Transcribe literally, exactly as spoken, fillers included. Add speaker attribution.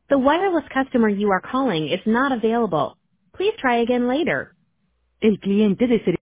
Speaker 1: The wireless customer you are calling is not available. Please try again later. El cliente de